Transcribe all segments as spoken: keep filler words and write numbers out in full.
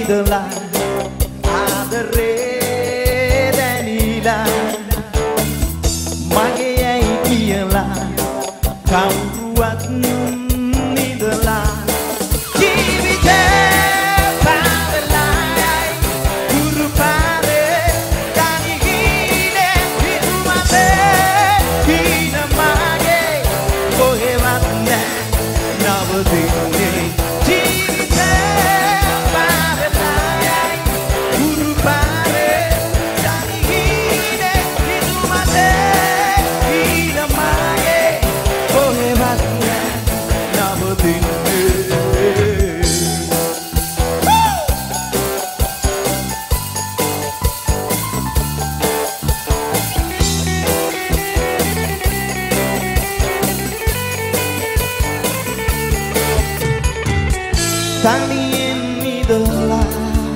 ඉඳලා ආදරේ දැනිලා මගේ ඇයි කියලා කවුරුවත් නිදලා ජීවිතේ පාරලයි ගුරු පාරේ තනිහිනේ හිතුමතේ හින මගේ කොහෙවත් නැහැ නවතින්නේ තනියෙන් ඉඳලා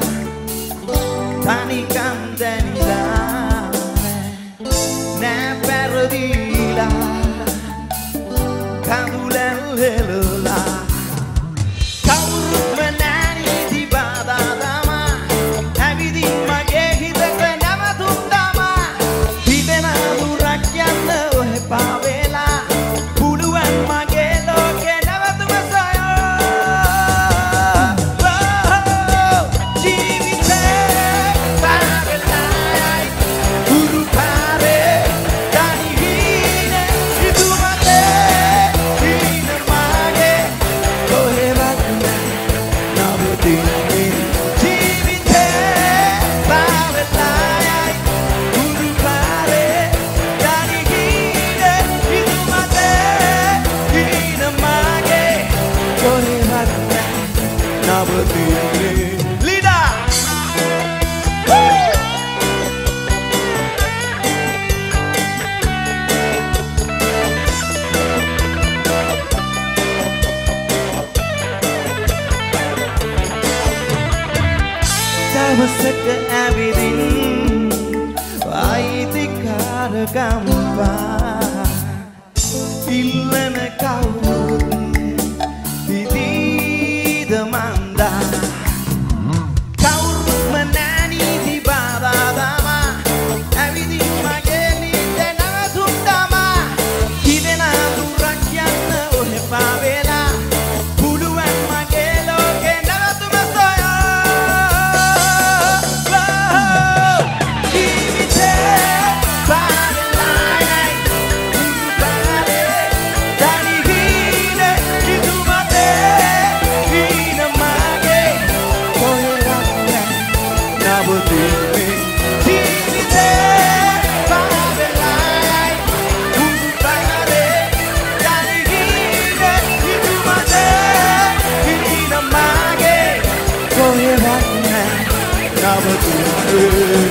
තනිකම් දැනිලා නෑ පැරදිලා කඳුලැල් හෙලලා කවුරුත්ම නෑනි දිබාදා තමා ඇවිදින් මගේ හිතක නැවතුම් තමා හිතෙන දුරක් යන්න ඔහෙ පාවෙලා පුළුවන් මගේ ලෝකේ නැවතුම Leader! දවසක ඇවිදින් අයිතිකාර ගම්පා ඉල්ලන කවුරුත් දිදීද මන්දා කවුරුත්ම නෑනි දිබාදා තමා ඇවිදින් මගේ නිදේ නැවතුම් තමා හිතෙන දුරක් යන්න ඔහෙ පාවෙලා පුළුවන් මගේ ලෝකේ නැවතුම Never do